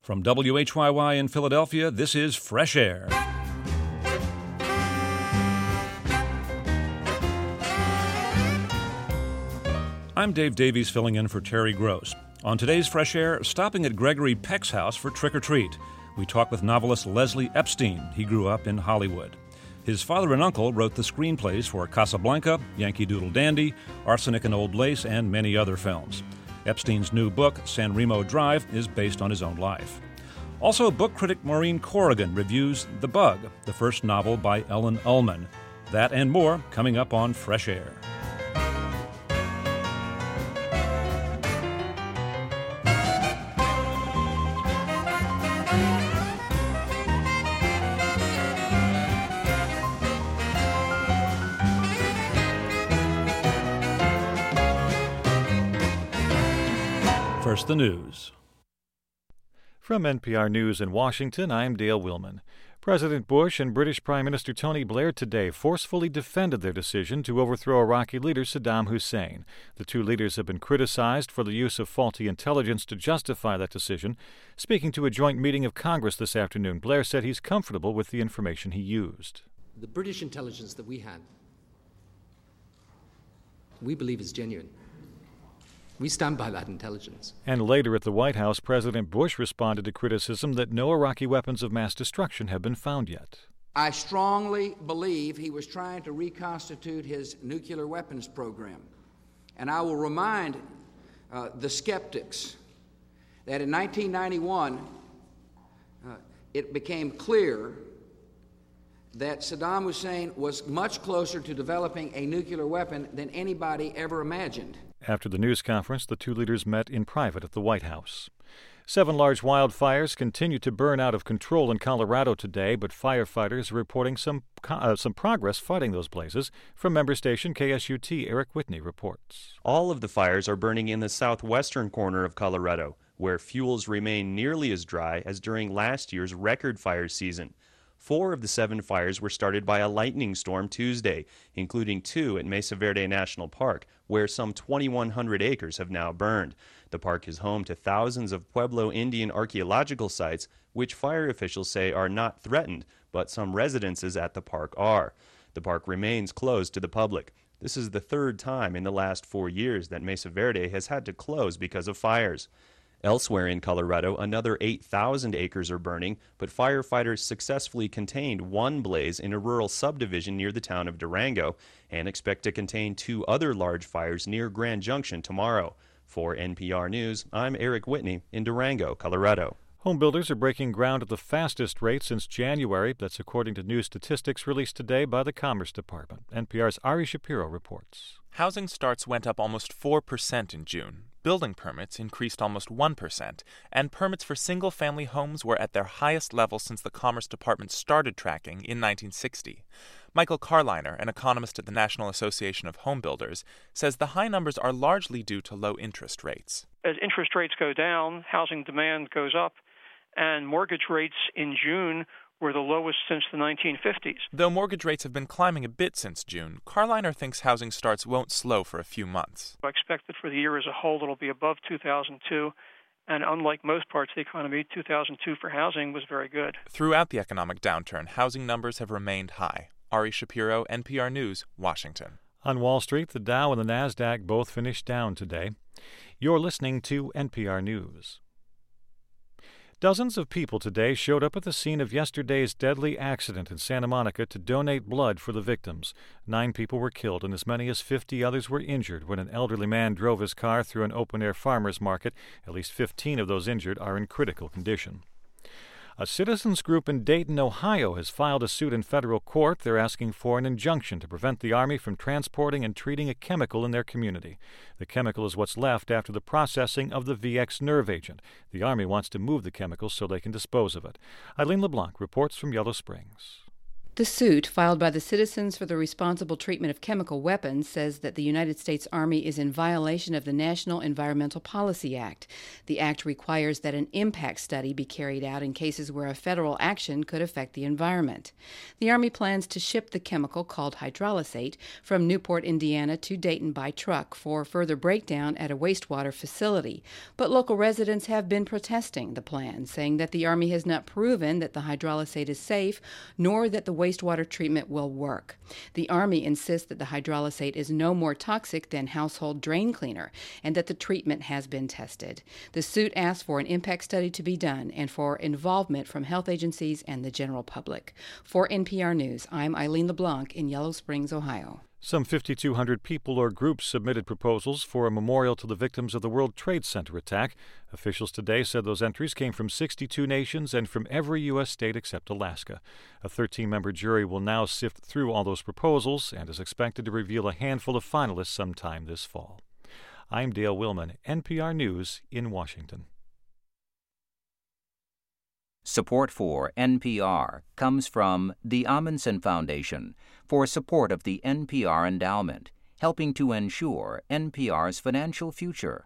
From WHYY in Philadelphia, this is Fresh Air. I'm Dave Davies filling in for Terry Gross. On today's Fresh Air, stopping at Gregory Peck's house for trick-or-treat. We talk with novelist Leslie Epstein. He grew up in Hollywood. His father and uncle wrote the screenplays for Casablanca, Yankee Doodle Dandy, Arsenic and Old Lace, and many other films. Epstein's new book, San Remo Drive, is based on his own life. Also, book critic Maureen Corrigan reviews The Bug, the first novel by Ellen Ullman. That and more coming up on Fresh Air. First, the news. From NPR News in Washington, I'm Dale Willman. President Bush and British Prime Minister Tony Blair today forcefully defended their decision to overthrow Iraqi leader Saddam Hussein. The two leaders have been criticized for the use of faulty intelligence to justify that decision. Speaking to a joint meeting of Congress this afternoon, Blair said he's comfortable with the information he used. The British intelligence that we had, we believe is genuine. We stand by that intelligence. And later at the White House, President Bush responded to criticism that no Iraqi weapons of mass destruction have been found yet. I strongly believe he was trying to reconstitute his nuclear weapons program. And I will remind the skeptics that in 1991, it became clear that Saddam Hussein was much closer to developing a nuclear weapon than anybody ever imagined. After the news conference, the two leaders met in private at the White House. 7 large wildfires continue to burn out of control in Colorado today, but firefighters are reporting some progress fighting those blazes. From member station KSUT, Eric Whitney reports. All of the fires are burning in the southwestern corner of Colorado, where fuels remain nearly as dry as during last year's record fire season. 4 of the 7 fires were started by a lightning storm Tuesday, including 2 at Mesa Verde National Park, where some 2,100 acres have now burned. The park is home to thousands of Pueblo Indian archaeological sites, which fire officials say are not threatened, but some residences at the park are. The park remains closed to the public. This is the 3rd time in the last 4 years that Mesa Verde has had to close because of fires. Elsewhere in Colorado, another 8,000 acres are burning, but firefighters successfully contained one blaze in a rural subdivision near the town of Durango and expect to contain 2 other large fires near Grand Junction tomorrow. For NPR News, I'm Eric Whitney in Durango, Colorado. Home builders are breaking ground at the fastest rate since January. That's according to new statistics released today by the Commerce Department. NPR's Ari Shapiro reports. Housing starts went up almost 4% in June. Building permits increased almost 1%, and permits for single-family homes were at their highest level since the Commerce Department started tracking in 1960. Michael Carliner, an economist at the National Association of Home Builders, says the high numbers are largely due to low interest rates. As interest rates go down, housing demand goes up, and mortgage rates in June were the lowest since the 1950s. Though mortgage rates have been climbing a bit since June, Carliner thinks housing starts won't slow for a few months. I expect that for the year as a whole, it'll be above 2002. And unlike most parts of the economy, 2002 for housing was very good. Throughout the economic downturn, housing numbers have remained high. Ari Shapiro, NPR News, Washington. On Wall Street, the Dow and the Nasdaq both finished down today. You're listening to NPR News. Dozens of people today showed up at the scene of yesterday's deadly accident in Santa Monica to donate blood for the victims. 9 people were killed and as many as 50 others were injured when an elderly man drove his car through an open-air farmer's market. At least 15 of those injured are in critical condition. A citizens group in Dayton, Ohio, has filed a suit in federal court. They're asking for an injunction to prevent the Army from transporting and treating a chemical in their community. The chemical is what's left after the processing of the VX nerve agent. The Army wants to move the chemical so they can dispose of it. Eileen LeBlanc reports from Yellow Springs. The suit, filed by the Citizens for the Responsible Treatment of Chemical Weapons, says that the United States Army is in violation of the National Environmental Policy Act. The act requires that an impact study be carried out in cases where a federal action could affect the environment. The Army plans to ship the chemical, called hydrolysate, from Newport, Indiana to Dayton by truck for further breakdown at a wastewater facility. But local residents have been protesting the plan, saying that the Army has not proven that the hydrolysate is safe, nor that the wastewater treatment will work. The Army insists that the hydrolysate is no more toxic than household drain cleaner and that the treatment has been tested. The suit asks for an impact study to be done and for involvement from health agencies and the general public. For NPR News, I'm Eileen LeBlanc in Yellow Springs, Ohio. Some 5,200 people or groups submitted proposals for a memorial to the victims of the World Trade Center attack. Officials today said those entries came from 62 nations and from every U.S. state except Alaska. A 13-member jury will now sift through all those proposals and is expected to reveal a handful of finalists sometime this fall. I'm Dale Willman, NPR News in Washington. Support for NPR comes from the Amundsen Foundation for support of the NPR Endowment, helping to ensure NPR's financial future.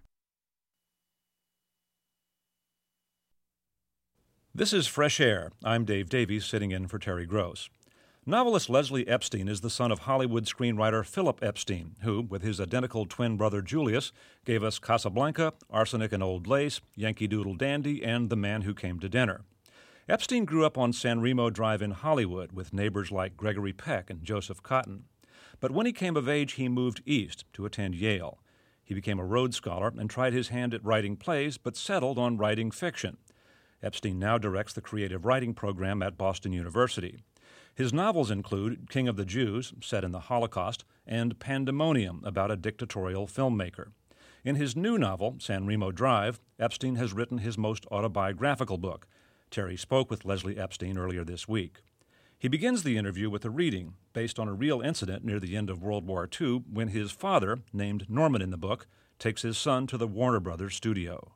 This is Fresh Air. I'm Dave Davies, sitting in for Terry Gross. Novelist Leslie Epstein is the son of Hollywood screenwriter Philip Epstein, who, with his identical twin brother Julius, gave us Casablanca, Arsenic and Old Lace, Yankee Doodle Dandy, and The Man Who Came to Dinner. Epstein grew up on San Remo Drive in Hollywood with neighbors like Gregory Peck and Joseph Cotten. But when he came of age, he moved east to attend Yale. He became a Rhodes Scholar and tried his hand at writing plays, but settled on writing fiction. Epstein now directs the creative writing program at Boston University. His novels include King of the Jews, set in the Holocaust, and Pandemonium, about a dictatorial filmmaker. In his new novel, San Remo Drive, Epstein has written his most autobiographical book. Terry spoke with Leslie Epstein earlier this week. He begins the interview with a reading based on a real incident near the end of World War II when his father, named Norman in the book, takes his son to the Warner Brothers studio.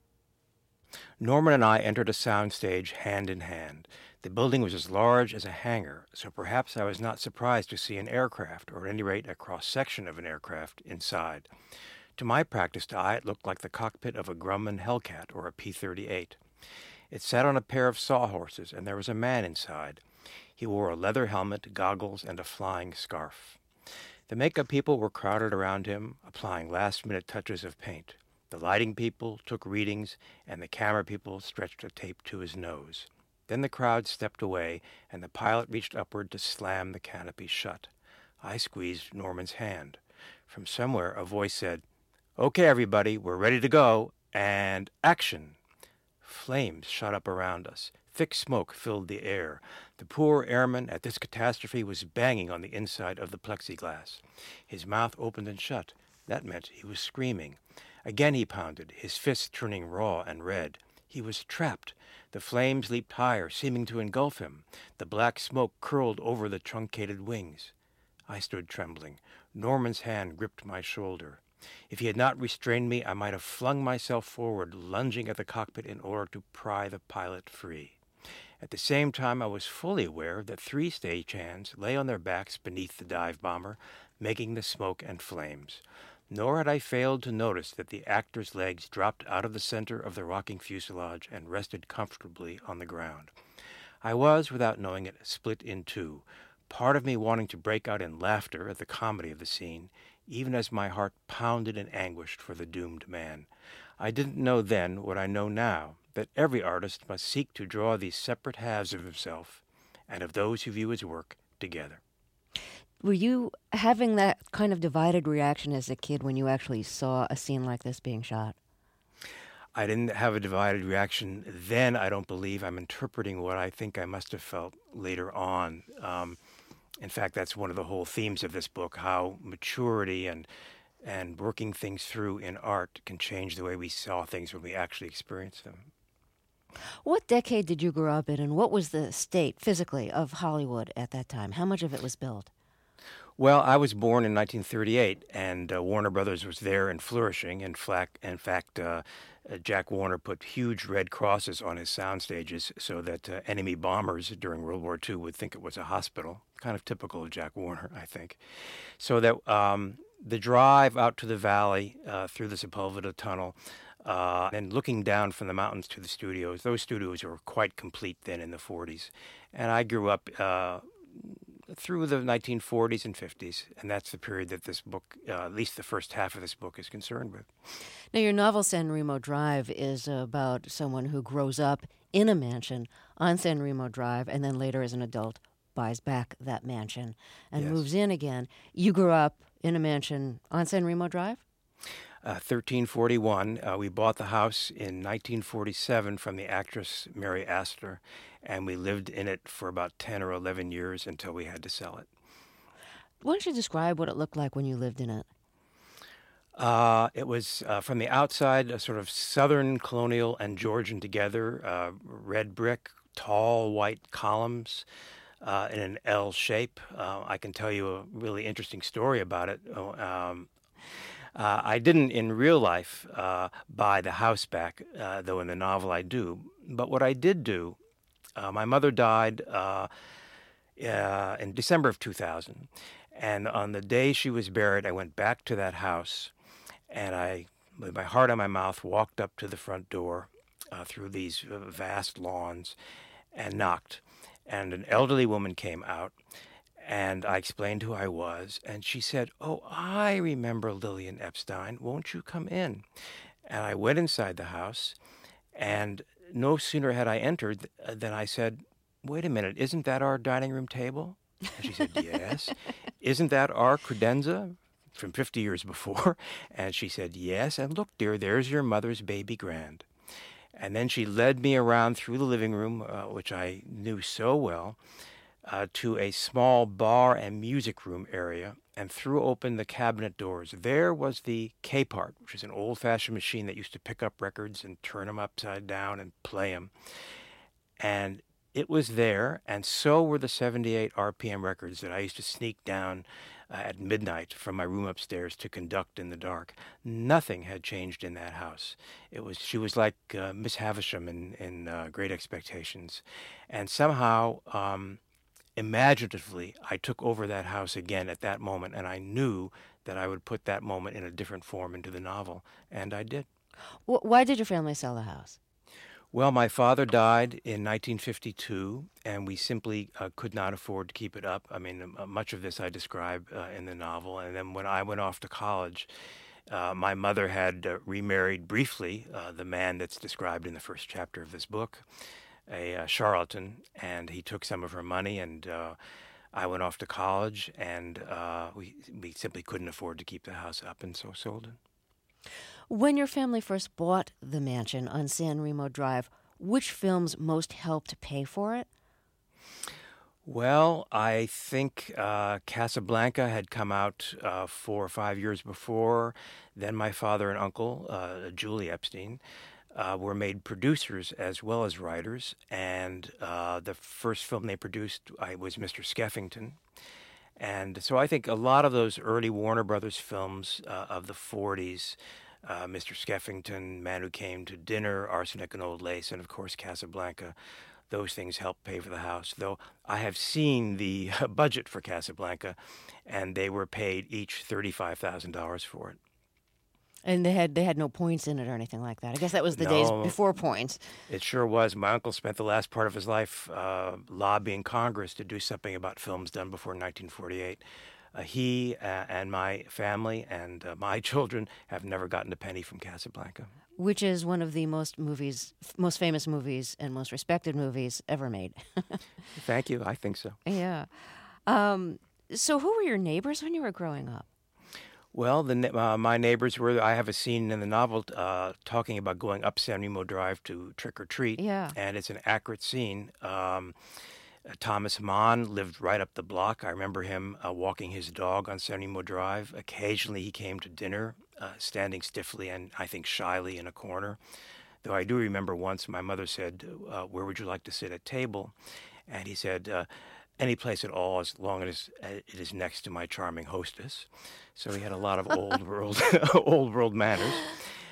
Norman and I entered a soundstage hand in hand. The building was as large as a hangar, so perhaps I was not surprised to see an aircraft, or at any rate a cross-section of an aircraft, inside. To my practiced eye, it looked like the cockpit of a Grumman Hellcat or a P-38. It sat on a pair of sawhorses, and there was a man inside. He wore a leather helmet, goggles, and a flying scarf. The makeup people were crowded around him, applying last-minute touches of paint. The lighting people took readings, and the camera people stretched a tape to his nose. Then the crowd stepped away, and the pilot reached upward to slam the canopy shut. I squeezed Norman's hand. From somewhere, a voice said, "Okay, everybody, we're ready to go, and action!" Flames shot up around us. Thick smoke filled the air. The poor airman at this catastrophe was banging on the inside of the plexiglass. His mouth opened and shut. That meant he was screaming. Again he pounded, his fists turning raw and red. He was trapped. The flames leaped higher, seeming to engulf him. The black smoke curled over the truncated wings. I stood trembling. Norman's hand gripped my shoulder. If he had not restrained me, I might have flung myself forward, lunging at the cockpit in order to pry the pilot free. At the same time, I was fully aware that 3 stagehands lay on their backs beneath the dive bomber, making the smoke and flames. Nor had I failed to notice that the actor's legs dropped out of the center of the rocking fuselage and rested comfortably on the ground. I was, without knowing it, split in two, part of me wanting to break out in laughter at the comedy of the scene, even as my heart pounded and anguished for the doomed man. I didn't know then what I know now, that every artist must seek to draw these separate halves of himself and of those who view his work together. Were you having that kind of divided reaction as a kid when you actually saw a scene like this being shot? I didn't have a divided reaction then, I don't believe. I'm interpreting what I think I must have felt later on. In fact, that's one of the whole themes of this book, how maturity and working things through in art can change the way we saw things when we actually experienced them. What decade did you grow up in, and what was the state, physically, of Hollywood at that time? How much of it was built? Well, I was born in 1938, and Warner Brothers was there and flourishing. In fact, Jack Warner put huge red crosses on his sound stages so that enemy bombers during World War II would think it was a hospital. Kind of typical of Jack Warner, I think. So that the drive out to the valley through the Sepulveda Tunnel and looking down from the mountains to the studios, those studios were quite complete then in the 40s. And I grew up through the 1940s and 50s, and that's the period that this book, at least the first half of this book, is concerned with. Now, your novel San Remo Drive is about someone who grows up in a mansion on San Remo Drive and then later as an adult buys back that mansion and moves in again. You grew up in a mansion on San Remo Drive? 1341. We bought the house in 1947 from the actress Mary Astor, and we lived in it for about 10 or 11 years until we had to sell it. Why don't you describe what it looked like when you lived in it? It was, from the outside, a sort of Southern, colonial, and Georgian together, red brick, tall white columns in an L shape. I can tell you a really interesting story about it. I didn't in real life buy the house back, though in the novel I do. But what I did do, my mother died in December of 2000. And on the day she was buried, I went back to that house. And I, with my heart on my mouth, walked up to the front door through these vast lawns and knocked. And an elderly woman came out. And I explained who I was, and she said, "Oh, I remember Lillian Epstein. Won't you come in?" And I went inside the house, and no sooner had I entered than I said, "Wait a minute, isn't that our dining room table?" And she said, "Yes." "Isn't that our credenza from 50 years before?" And she said, "Yes. And look, dear, there's your mother's baby grand." And then she led me around through the living room, which I knew so well, to a small bar and music room area, and threw open the cabinet doors. There was the K-Part, which is an old-fashioned machine that used to pick up records and turn them upside down and play them. And it was there, and so were the 78 RPM records that I used to sneak down at midnight from my room upstairs to conduct in the dark. Nothing had changed in that house. She was like Miss Havisham in Great Expectations. And somehow, imaginatively, I took over that house again at that moment, and I knew that I would put that moment in a different form into the novel, and I did. Why did your family sell the house? Well, my father died in 1952, and we simply could not afford to keep it up. I mean, much of this I describe in the novel. And then when I went off to college, my mother had remarried briefly the man that's described in the first chapter of this book, a charlatan, and he took some of her money, and I went off to college, and we simply couldn't afford to keep the house up, and so sold it. When your family first bought the mansion on San Remo Drive, which films most helped pay for it? Well, I think Casablanca had come out 4 or 5 years before. Then my father and uncle, Julie Epstein, were made producers as well as writers. And the first film they produced was Mr. Skeffington. And so I think a lot of those early Warner Brothers films of the 40s, Mr. Skeffington, Man Who Came to Dinner, Arsenic and Old Lace, and of course Casablanca, those things helped pay for the house. Though I have seen the budget for Casablanca, and they were paid each $35,000 for it. And they had no points in it or anything like that. I guess that was the days before points. It sure was. My uncle spent the last part of his life lobbying Congress to do something about films done before 1948. He and my family and my children have never gotten a penny from Casablanca. Which is one of the most famous movies and most respected movies ever made. Thank you. I think so. Yeah. So who were your neighbors when you were growing up? Well, my neighbors were, I have a scene in the novel talking about going up San Remo Drive to trick or treat. Yeah. And it's an accurate scene. Thomas Mann lived right up the block. I remember him walking his dog on San Remo Drive. Occasionally he came to dinner, standing stiffly and I think shyly in a corner. Though I do remember once my mother said, "Where would you like to sit at table?" And he said, "Any place at all, as long as it is next to my charming hostess." So he had a lot of old world manners.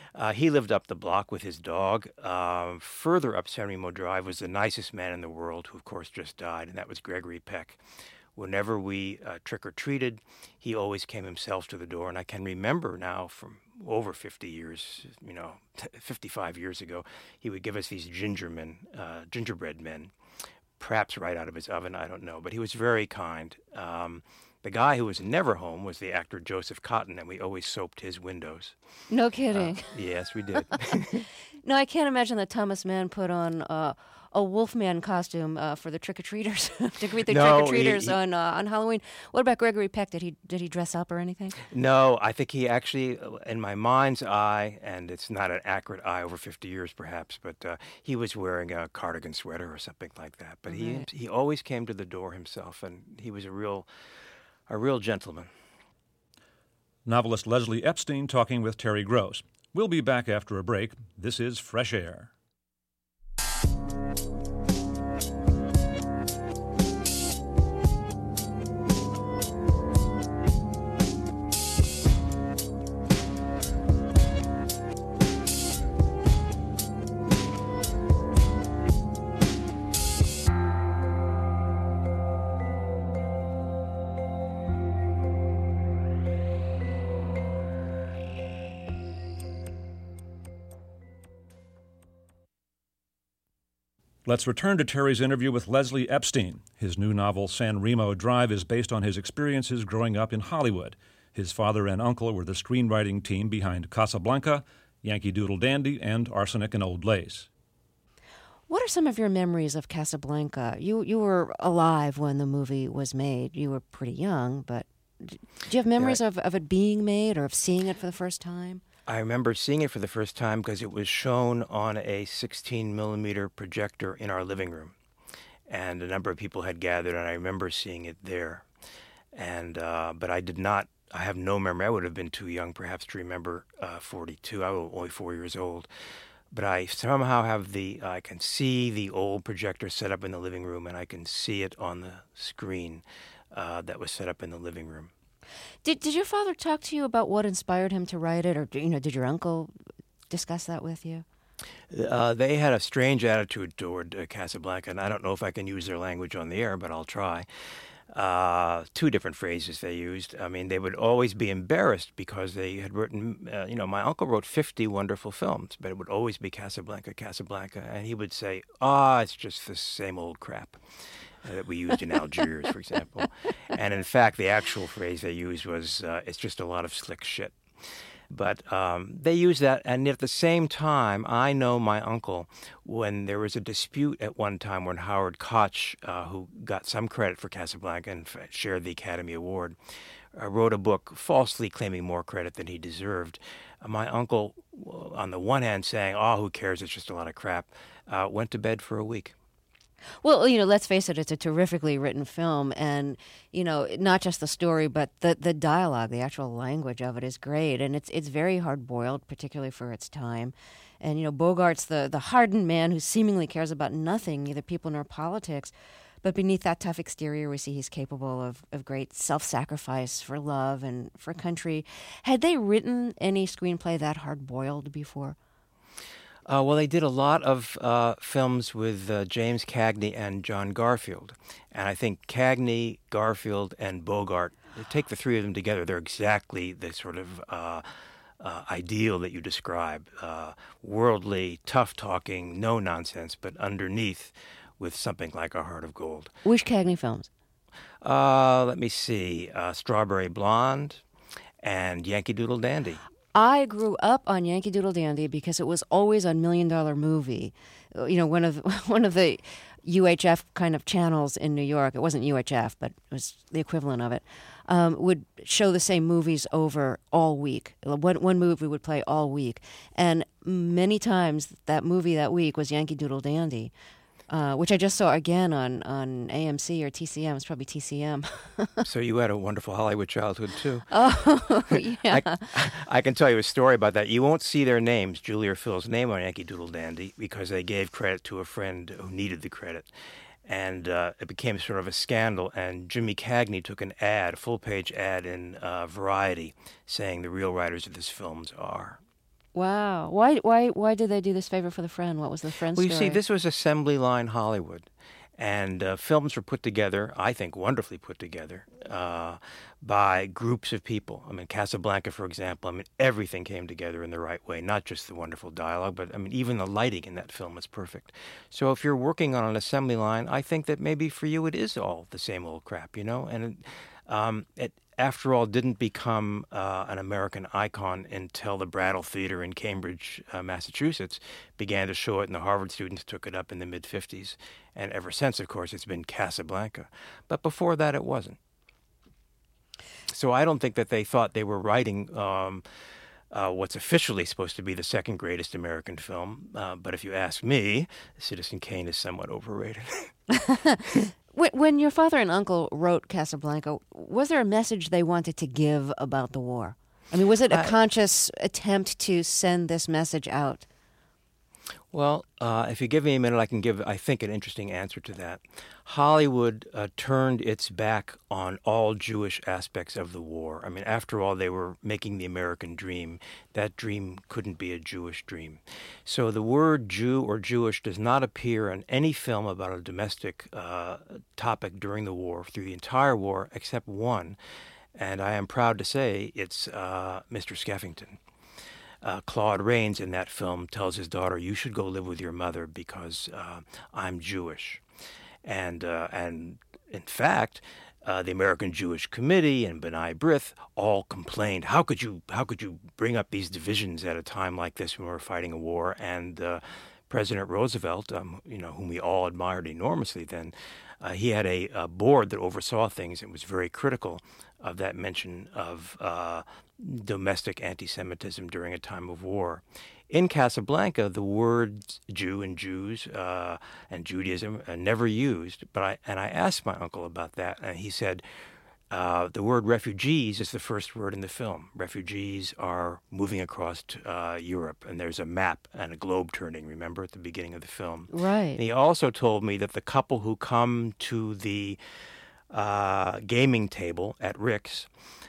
He lived up the block with his dog. Further up San Remo Drive was the nicest man in the world, who, of course, just died, and that was Gregory Peck. Whenever we trick-or-treated, he always came himself to the door, and I can remember now from over 50 years, 55 years ago, he would give us these gingerbread men, perhaps right out of his oven, I don't know, but he was very kind. The guy who was never home was the actor Joseph Cotton, and we always soaped his windows. No kidding. Yes, we did. No, I can't imagine that Thomas Mann put on a Wolfman costume for the trick-or-treaters to greet the trick-or-treaters on Halloween. What about Gregory Peck? Did he dress up or anything? No, I think he actually, in my mind's eye, and it's not an accurate eye over 50 years perhaps, but he was wearing a cardigan sweater or something like that. But Right. he always came to the door himself, and he was a real gentleman. Novelist Leslie Epstein talking with Terry Gross. We'll be back after a break. This is Fresh Air. Let's return to Terry's interview with Leslie Epstein. His new novel, San Remo Drive, is based on his experiences growing up in Hollywood. His father and uncle were the screenwriting team behind Casablanca, Yankee Doodle Dandy, and Arsenic and Old Lace. What are some of your memories of Casablanca? You were alive when the movie was made. You were pretty young, but do you have memories of it being made or of seeing it for the first time? I remember seeing it for the first time because it was shown on a 16-millimeter projector in our living room. And a number of people had gathered, and I remember seeing it there. And but I have no memory. I would have been too young perhaps to remember 42. I was only 4 years old. But I somehow I can see the old projector set up in the living room, and I can see it on the screen that was set up in the living room. Did your father talk to you about what inspired him to write it, or did your uncle discuss that with you? They had a strange attitude toward Casablanca, and I don't know if I can use their language on the air, but I'll try. Two different phrases they used. I mean, they would always be embarrassed because they had written, my uncle wrote 50 wonderful films, but it would always be Casablanca, Casablanca, and he would say, it's just the same old crap that we used in Algiers, for example. And in fact, the actual phrase they used was, it's just a lot of slick shit. But they used that, and at the same time, I know my uncle, when there was a dispute at one time when Howard Koch, who got some credit for Casablanca and shared the Academy Award, wrote a book falsely claiming more credit than he deserved. My uncle, on the one hand saying, who cares, it's just a lot of crap, went to bed for a week. Well, let's face it, it's a terrifically written film, and, not just the story, but the dialogue, the actual language of it is great, and it's very hard-boiled, particularly for its time. And, Bogart's the hardened man who seemingly cares about nothing, neither people nor politics, but beneath that tough exterior, we see he's capable of great self-sacrifice for love and for country. Had they written any screenplay that hard-boiled before? Well, they did a lot of films with James Cagney and John Garfield. And I think Cagney, Garfield, and Bogart, take the three of them together, they're exactly the sort of ideal that you describe. Worldly, tough-talking, no nonsense, but underneath with something like a heart of gold. Which Cagney films? Let me see. Strawberry Blonde and Yankee Doodle Dandy. I grew up on Yankee Doodle Dandy because it was always on $1 Million Movie, one of the UHF kind of channels in New York. It wasn't UHF, but it was the equivalent of it. Would show the same movies over all week. One movie would play all week, and many times that movie that week was Yankee Doodle Dandy. Which I just saw again on AMC or TCM. It's probably TCM. So you had a wonderful Hollywood childhood, too. Oh, yeah. I can tell you a story about that. You won't see their names, Julie or Phil's name on Yankee Doodle Dandy, because they gave credit to a friend who needed the credit. And it became sort of a scandal, and Jimmy Cagney took an ad, a full-page ad in Variety, saying the real writers of this films are. Wow. Why did they do this favor for the Friend? What was the Friend Well, story? you see, this was assembly line Hollywood. And films were put together, I think wonderfully put together, by groups of people. I mean, Casablanca, for example, I mean, everything came together in the right way, not just the wonderful dialogue, but, I mean, even the lighting in that film is perfect. So if you're working on an assembly line, I think that maybe for you it is all the same old crap, you know? And it after all, didn't become an American icon until the Brattle Theater in Cambridge, Massachusetts, began to show it, and the Harvard students took it up in the mid-'50s. And ever since, of course, it's been Casablanca. But before that, it wasn't. So I don't think that they thought they were writing what's officially supposed to be the second greatest American film. But if you ask me, Citizen Kane is somewhat overrated. When your father and uncle wrote Casablanca, was there a message they wanted to give about the war? I mean, was it a conscious attempt to send this message out? Well, if you give me a minute, I can give, I think, an interesting answer to that. Hollywood turned its back on all Jewish aspects of the war. I mean, after all, they were making the American dream. That dream couldn't be a Jewish dream. So the word Jew or Jewish does not appear in any film about a domestic topic during the war, through the entire war, except one. And I am proud to say it's Mr. Skeffington. Claude Rains in that film tells his daughter, "You should go live with your mother because I'm Jewish," and in fact, the American Jewish Committee and B'nai B'rith all complained, "How could you bring up these divisions at a time like this when we're fighting a war?" And President Roosevelt, whom we all admired enormously then, he had a board that oversaw things and was very critical of that mention of domestic anti-Semitism during a time of war. In Casablanca, the words Jew and Jews and Judaism are never used. But I asked my uncle about that, and he said the word refugees is the first word in the film. Refugees are moving across Europe, and there's a map and a globe turning, remember, at the beginning of the film. Right. And he also told me that the couple who come to the gaming table at Rick's,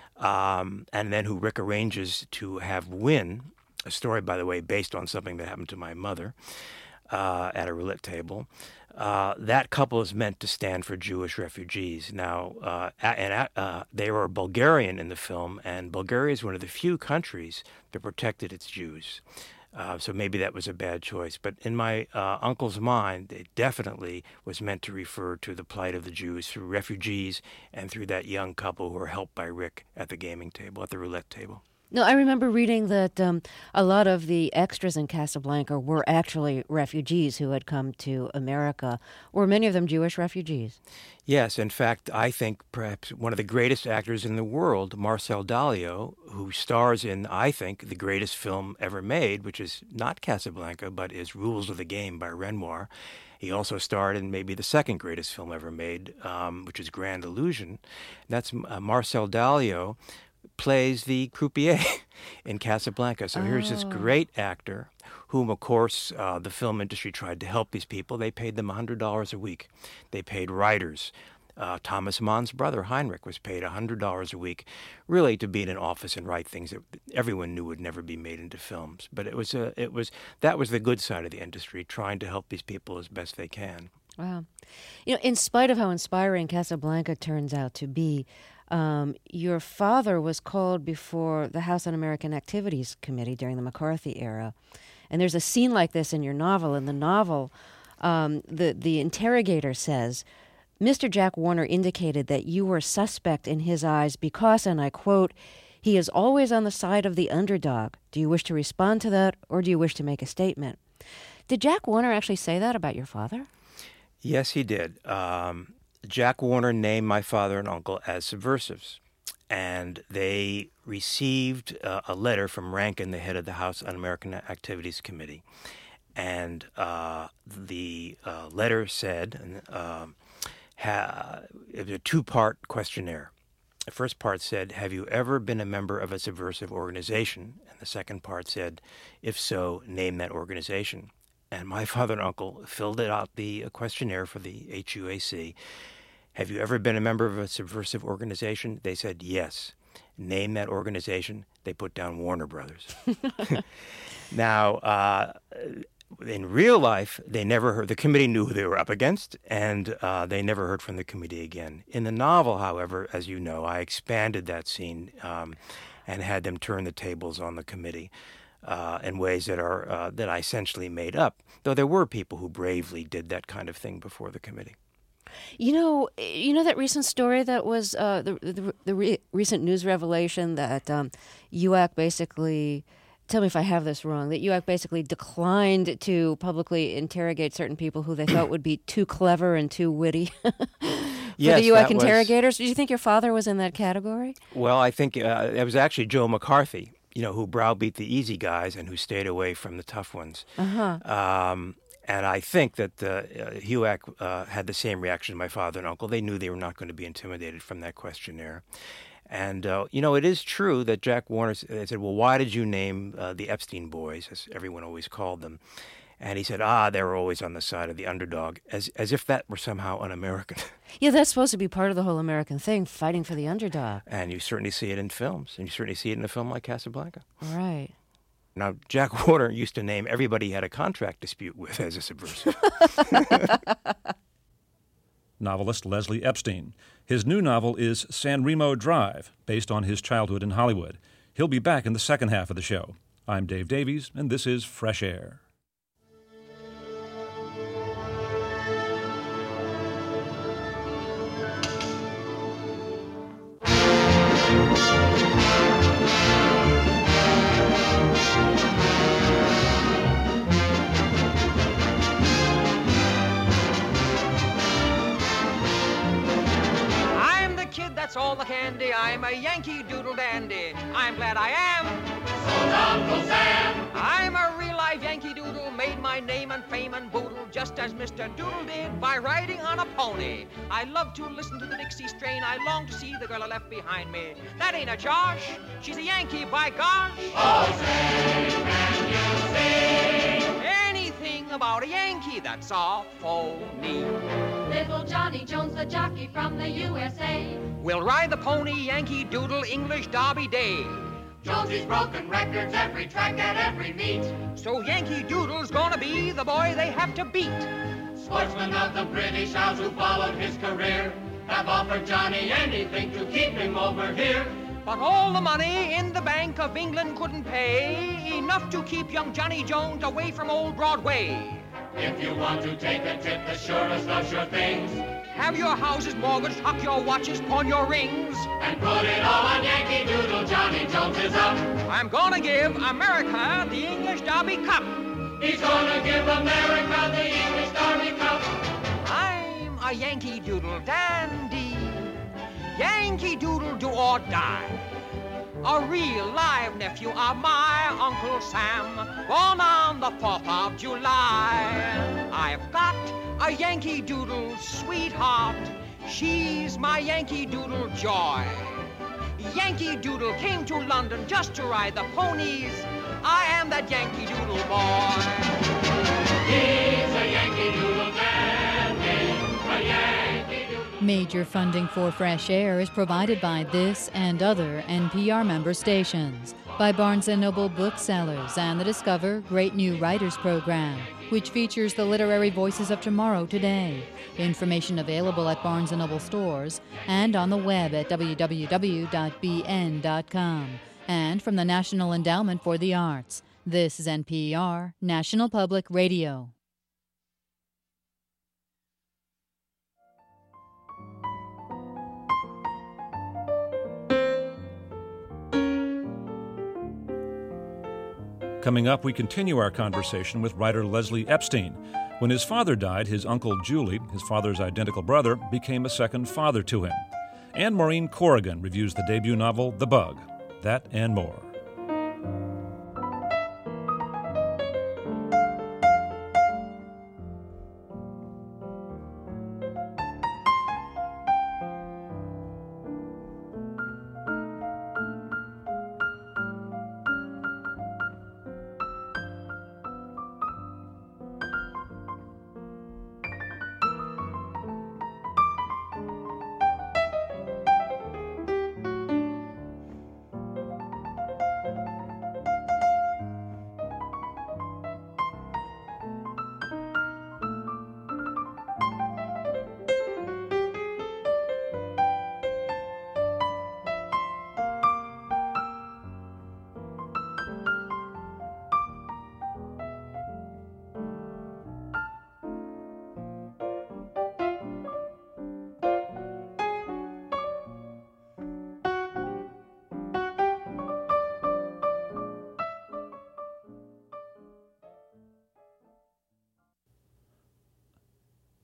and then who Rick arranges to have win, a story, by the way, based on something that happened to my mother at a roulette table. That couple is meant to stand for Jewish refugees. Now, they were Bulgarian in the film, and Bulgaria is one of the few countries that protected its Jews. So maybe that was a bad choice. But in my uncle's mind, it definitely was meant to refer to the plight of the Jews through refugees and through that young couple who were helped by Rick at the gaming table, at the roulette table. No, I remember reading that a lot of the extras in Casablanca were actually refugees who had come to America. Were many of them Jewish refugees? Yes. In fact, I think perhaps one of the greatest actors in the world, Marcel Dalio, who stars in, I think, the greatest film ever made, which is not Casablanca, but is Rules of the Game by Renoir. He also starred in maybe the second greatest film ever made, which is Grand Illusion. That's Marcel Dalio plays the croupier in Casablanca. So here's this great actor whom, of course, the film industry tried to help these people. They paid them $100 a week. They paid writers. Thomas Mann's brother, Heinrich, was paid $100 a week, really to be in an office and write things that everyone knew would never be made into films. But that was the good side of the industry, trying to help these people as best they can. Wow. In spite of how inspiring Casablanca turns out to be, your father was called before the House Un-American Activities Committee during the McCarthy era. And there's a scene like this in your novel. In the novel, the interrogator says, Mr. Jack Warner indicated that you were suspect in his eyes because, and I quote, he is always on the side of the underdog. Do you wish to respond to that, or do you wish to make a statement? Did Jack Warner actually say that about your father? Yes, he did. Jack Warner named my father and uncle as subversives, and they received a letter from Rankin, the head of the House Un-American Activities Committee, and the letter said it was a two-part questionnaire. The first part said, have you ever been a member of a subversive organization? And the second part said, if so, name that organization. And my father and uncle filled out the questionnaire for the HUAC. Have you ever been a member of a subversive organization? They said yes. name that organization, they put down Warner Brothers. Now, in real life, they never heard. The committee knew who they were up against, and they never heard from the committee again. In the novel, however, as you know, I expanded that scene and had them turn the tables on the committee in ways that are that I essentially made up. Though there were people who bravely did that kind of thing before the committee. You know that recent story that was the recent news revelation that UAC basically. Tell me if I have this wrong, that UAC basically declined to publicly interrogate certain people who they thought would be too clever and too witty for the UAC interrogators. Did you think your father was in that category? Well, I think it was actually Joe McCarthy, who browbeat the easy guys and who stayed away from the tough ones. And I think that UAC had the same reaction to my father and uncle. They knew they were not going to be intimidated from that questionnaire. And, it is true that Jack Warner said, well, why did you name the Epstein boys, as everyone always called them? And he said, they were always on the side of the underdog, as if that were somehow un-American. Yeah, that's supposed to be part of the whole American thing, fighting for the underdog. And you certainly see it in films, and you certainly see it in a film like Casablanca. Right. Now, Jack Warner used to name everybody he had a contract dispute with as a subversive. Novelist Leslie Epstein. His new novel is San Remo Drive, based on his childhood in Hollywood. He'll be back in the second half of the show. I'm Dave Davies, and this is Fresh Air. That's all the candy. I'm a Yankee Doodle dandy. I'm glad I am. So Uncle Sam. I'm a real live Yankee Doodle. Made my name and fame and boodle just as Mr. Doodle did by riding on a pony. I love to listen to the Dixie strain. I long to see the girl I left behind me. That ain't a Josh. She's a Yankee, by gosh. Oh, say, can you sing anything about a Yankee? That's all phony. Little Johnny Jones, the jockey from the USA, will ride the pony Yankee Doodle English Derby Day. Jonesy's broken records every track at every meet. So Yankee Doodle's gonna be the boy they have to beat. Sportsmen of the British Isles who followed his career have offered Johnny anything to keep him over here. But all the money in the Bank of England couldn't pay enough to keep young Johnny Jones away from old Broadway. If you want to take a trip, the surest of sure things. Have your houses mortgaged, hock your watches, pawn your rings. And put it all on Yankee Doodle, Johnny Jones is up. I'm gonna give America the English Derby Cup. He's gonna give America the English Derby Cup. I'm a Yankee Doodle dandy. Yankee Doodle do or die. A real live nephew of my Uncle Sam, born on the 4th of July. I've got a Yankee Doodle sweetheart. She's my Yankee Doodle joy. Yankee Doodle came to London just to ride the ponies. I am that Yankee Doodle boy. He's a Yankee Doodle dandy, a Yankee Doodle. Major funding for Fresh Air is provided by this and other NPR member stations, by Barnes & Noble Booksellers and the Discover Great New Writers Program, which features the literary voices of tomorrow today. Information available at Barnes & Noble stores and on the web at www.bn.com. And from the National Endowment for the Arts. This is NPR, National Public Radio. Coming up, we continue our conversation with writer Leslie Epstein. When his father died, his uncle Julie, his father's identical brother, became a second father to him. And Maureen Corrigan reviews the debut novel, The Bug. That and more.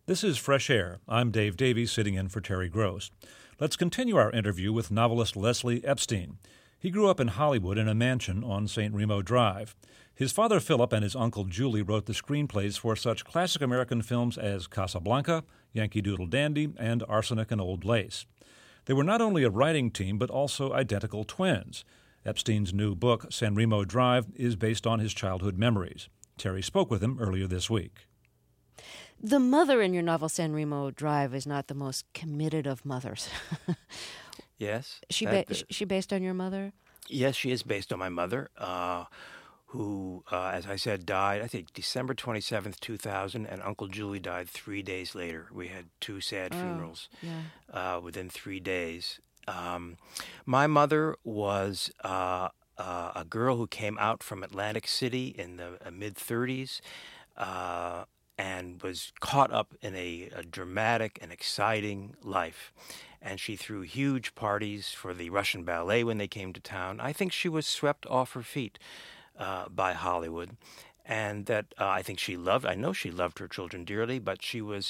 This is Fresh Air. I'm Dave Davies, sitting in for Terry Gross. Let's continue our interview with novelist Leslie Epstein. He grew up in Hollywood in a mansion on St. Remo Drive. His father Philip and his uncle Julie wrote the screenplays for such classic American films as Casablanca, Yankee Doodle Dandy, and Arsenic and Old Lace. They were not only a writing team, but also identical twins. Epstein's new book, San Remo Drive, is based on his childhood memories. Terry spoke with him earlier this week. The mother in your novel, San Remo Drive, is not the most committed of mothers. Yes. She based on your mother? Yes, she is based on my mother, who, as I said, died, I think, December 27th, 2000, and Uncle Julie died 3 days later. We had two sad funerals within 3 days. My mother was a girl who came out from Atlantic City in the mid-30s and was caught up in a dramatic and exciting life. And she threw huge parties for the Russian ballet when they came to town. I think she was swept off her feet by Hollywood, and that I know she loved her children dearly, but she was,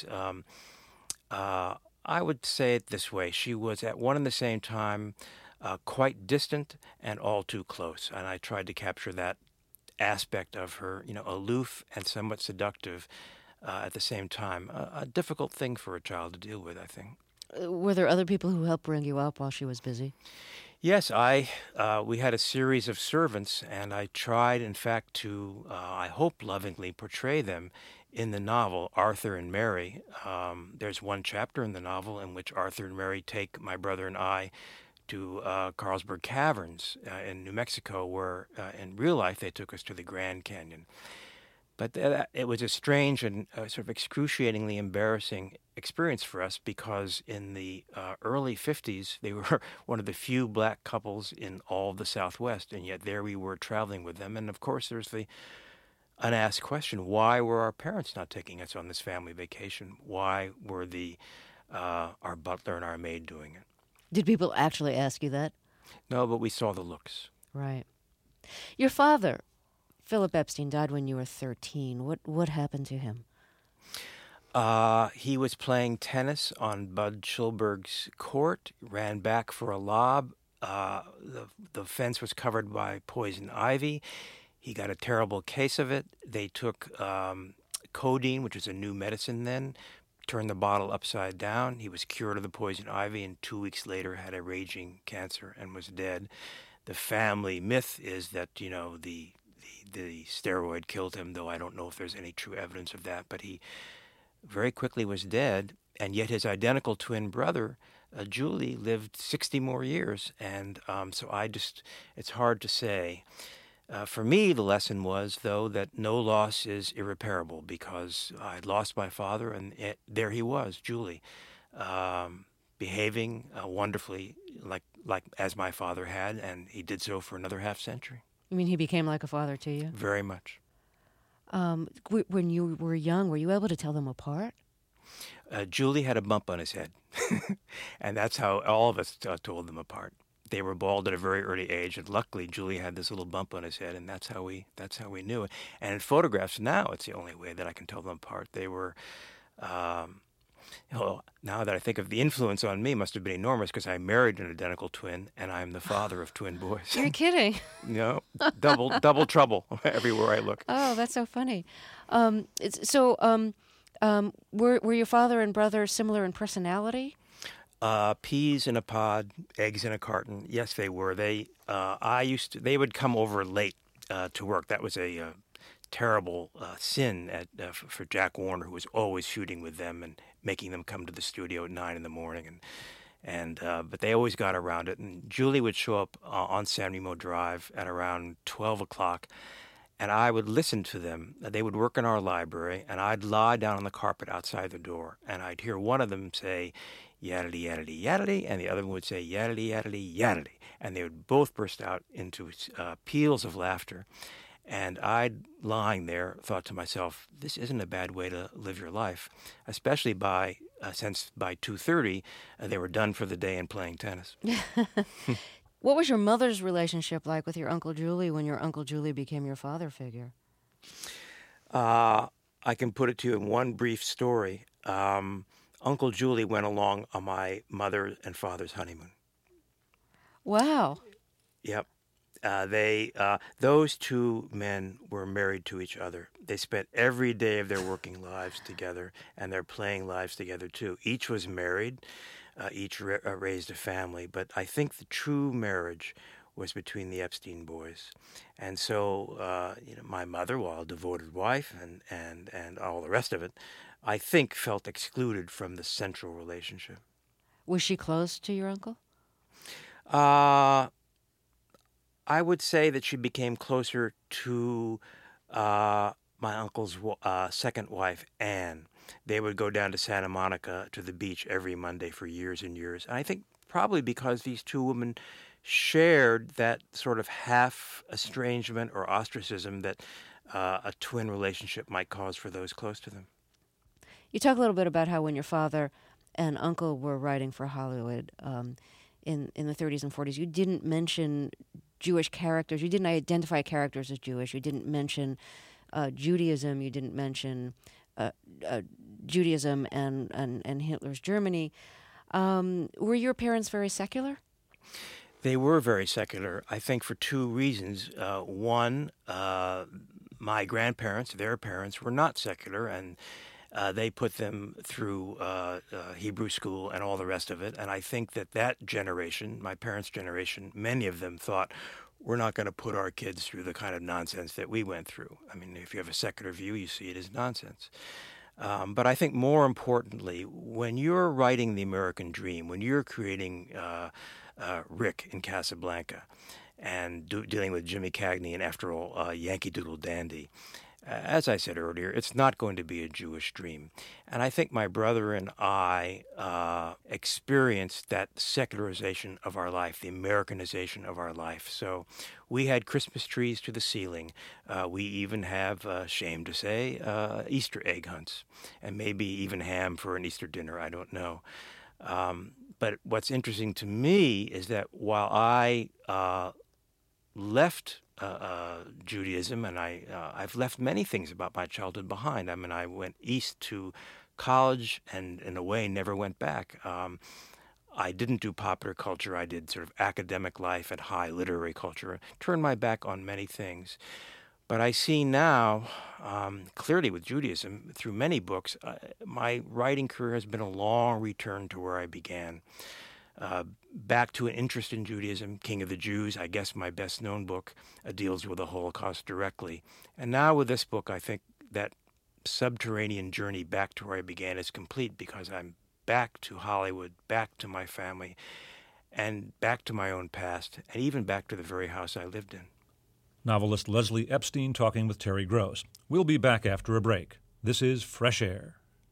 I would say it this way, she was at one and the same time quite distant and all too close. And I tried to capture that aspect of her, aloof and somewhat seductive at the same time. A difficult thing for a child to deal with, I think. Were there other people who helped bring you up while she was busy? Yes, we had a series of servants, and I tried, in fact, to, I hope, lovingly portray them in the novel, Arthur and Mary. There's one chapter in the novel in which Arthur and Mary take my brother and I to Carlsberg Caverns in New Mexico, where in real life they took us to the Grand Canyon. But it was a strange and sort of excruciatingly embarrassing experience for us, because in the early 50s, they were one of the few black couples in all of the Southwest, and yet there we were traveling with them. And of course, there's the unasked question, why were our parents not taking us on this family vacation? Why were our butler and our maid doing it? Did people actually ask you that? No, but we saw the looks. Right. Your father, Philip Epstein, died when you were 13. What happened to him? He was playing tennis on Bud Schulberg's court, ran back for a lob. The fence was covered by poison ivy. He got a terrible case of it. They took codeine, which was a new medicine then, turned the bottle upside down. He was cured of the poison ivy, and 2 weeks later had a raging cancer and was dead. The family myth is that, the steroid killed him, though I don't know if there's any true evidence of that. But he very quickly was dead, and yet his identical twin brother, Julie, lived 60 more years. And so it's hard to say. For me, the lesson was, though, that no loss is irreparable, because I'd lost my father, and there he was, Julie, behaving wonderfully like as my father had, and he did so for another half century. You mean he became like a father to you? Very much. When you were young, were you able to tell them apart? Julie had a bump on his head, and that's how all of us told them apart. They were bald at a very early age, and luckily Julie had this little bump on his head, and that's how we knew it. And in photographs now, it's the only way that I can tell them apart. They were, now that I think of the influence on me, must have been enormous, because I married an identical twin, and I'm the father of twin boys. You're kidding. No, double trouble everywhere I look. Oh, that's so funny. Were your father and brother similar in personality? Peas in a pod, eggs in a carton. Yes, they were. They would come over late to work. That was a terrible sin for Jack Warner, who was always shooting with them and making them come to the studio at 9 a.m. But they always got around it. And Julie would show up on San Remo Drive at around 12 o'clock, and I would listen to them. They would work in our library, and I'd lie down on the carpet outside the door, and I'd hear one of them say, "Yaddity, yaddity, yaddity," and the other one would say, "Yaddity, yaddity, yaddity." And they would both burst out into peals of laughter. And I'd, lying there, thought to myself, this isn't a bad way to live your life, especially since by 2:30 they were done for the day and playing tennis. What was your mother's relationship like with your Uncle Julie when your Uncle Julie became your father figure? I can put it to you in one brief story. Uncle Julie went along on my mother and father's honeymoon. Wow. Yep. Those two men were married to each other. They spent every day of their working lives together and their playing lives together too. Each was married, each raised a family, but I think the true marriage was between the Epstein boys. And so, my mother, while a devoted wife and all the rest of it, I think felt excluded from the central relationship. Was she close to your uncle? I would say that she became closer to my uncle's second wife, Anne. They would go down to Santa Monica to the beach every Monday for years and years. And I think probably because these two women shared that sort of half estrangement or ostracism that a twin relationship might cause for those close to them. You talk a little bit about how when your father and uncle were writing for Hollywood in the 30s and 40s, you didn't mention Jewish characters. You didn't identify characters as Jewish. You didn't mention Judaism. You didn't mention Judaism and Hitler's Germany. Were your parents very secular? They were very secular, I think, for two reasons. One, my grandparents, their parents, were not secular, and they put them through Hebrew school and all the rest of it. And I think that generation, my parents' generation, many of them thought, we're not going to put our kids through the kind of nonsense that we went through. I mean, if you have a secular view, you see it as nonsense. But I think more importantly, when you're writing the American dream, when you're creating Rick in Casablanca and dealing with Jimmy Cagney and, after all, Yankee Doodle Dandy, as I said earlier, it's not going to be a Jewish dream. And I think my brother and I experienced that secularization of our life, the Americanization of our life. So we had Christmas trees to the ceiling. We even have, shame to say, Easter egg hunts, and maybe even ham for an Easter dinner, I don't know. But what's interesting to me is that while I left Judaism, and I've left many things about my childhood behind. I mean, I went east to college and, in a way, never went back. I didn't do popular culture. I did sort of academic life and high literary culture. Turned my back on many things. But I see now, clearly with Judaism, through many books, my writing career has been a long return to where I began. Back to an interest in Judaism, King of the Jews, I guess my best-known book, deals with the Holocaust directly. And now with this book, I think that subterranean journey back to where I began is complete, because I'm back to Hollywood, back to my family, and back to my own past, and even back to the very house I lived in. Novelist Leslie Epstein talking with Terry Gross. We'll be back after a break. This is Fresh Air.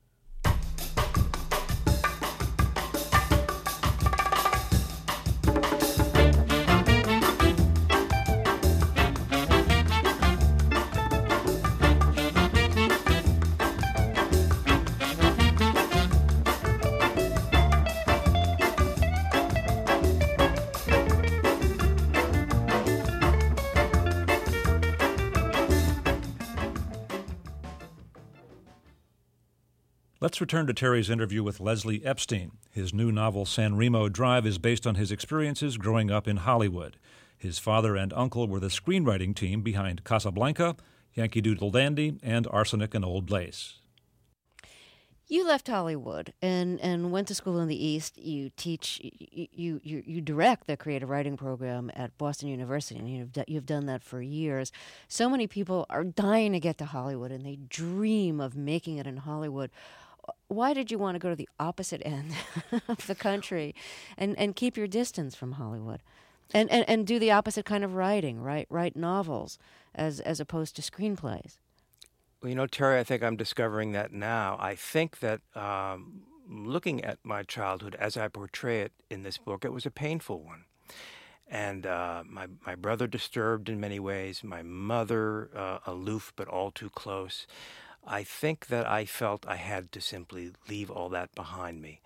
Let's return to Terry's interview with Leslie Epstein. His new novel, San Remo Drive, is based on his experiences growing up in Hollywood. His father and uncle were the screenwriting team behind Casablanca, Yankee Doodle Dandy, and Arsenic and Old Lace. You left Hollywood and went to school in the East. You teach, you direct the creative writing program at Boston University, and you've done that for years. So many people are dying to get to Hollywood, and they dream of making it in Hollywood. Why did you want to go to the opposite end of the country and keep your distance from Hollywood and do the opposite kind of writing, write novels as opposed to screenplays? Well, Terry, I think I'm discovering that now. I think that looking at my childhood as I portray it in this book, it was a painful one. And my brother disturbed in many ways, my mother aloof but all too close. I think that I felt I had to simply leave all that behind me.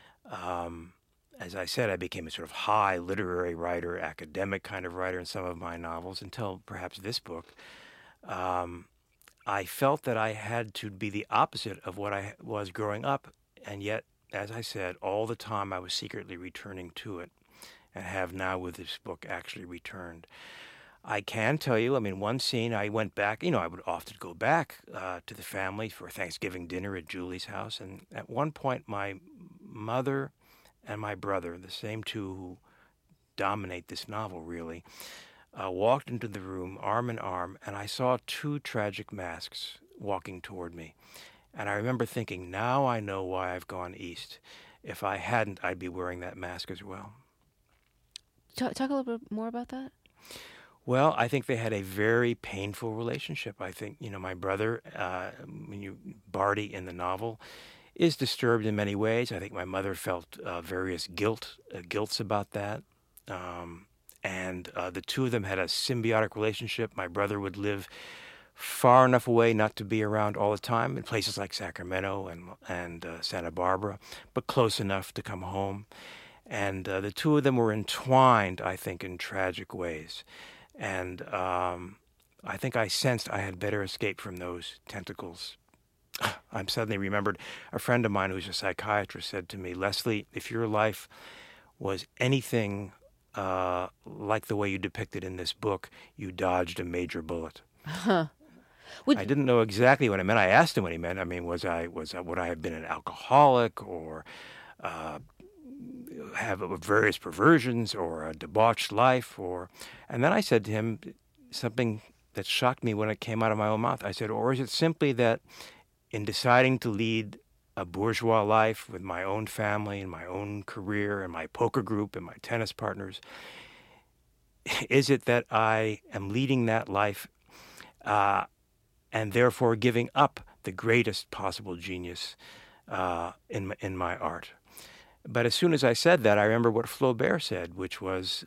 As I said, I became a sort of high literary writer, academic kind of writer in some of my novels, until perhaps this book. I felt that I had to be the opposite of what I was growing up, and yet, as I said, all the time I was secretly returning to it, and have now with this book actually returned. I can tell you, one scene I went back, I would often go back to the family for Thanksgiving dinner at Julie's house, and at one point my mother and my brother, the same two who dominate this novel really, walked into the room arm in arm, and I saw two tragic masks walking toward me. And I remember thinking, now I know why I've gone east. If I hadn't, I'd be wearing that mask as well. Talk a little bit more about that. Well, I think they had a very painful relationship. I think, my brother, Barty in the novel, is disturbed in many ways. I think my mother felt various guilts about that. And the two of them had a symbiotic relationship. My brother would live far enough away not to be around all the time in places like Sacramento and Santa Barbara, but close enough to come home. And the two of them were entwined, I think, in tragic ways. And I think I sensed I had better escape from those tentacles. I'm suddenly remembered a friend of mine who's a psychiatrist said to me, Leslie, if your life was anything like the way you depicted in this book, you dodged a major bullet. Huh. I didn't know exactly what it meant. I asked him what he meant. Would I have been an alcoholic or have various perversions or a debauched life? And then I said to him something that shocked me when it came out of my own mouth. I said, or is it simply that in deciding to lead a bourgeois life with my own family and my own career and my poker group and my tennis partners, is it that I am leading that life and therefore giving up the greatest possible genius in my art? But as soon as I said that, I remember what Flaubert said, which was,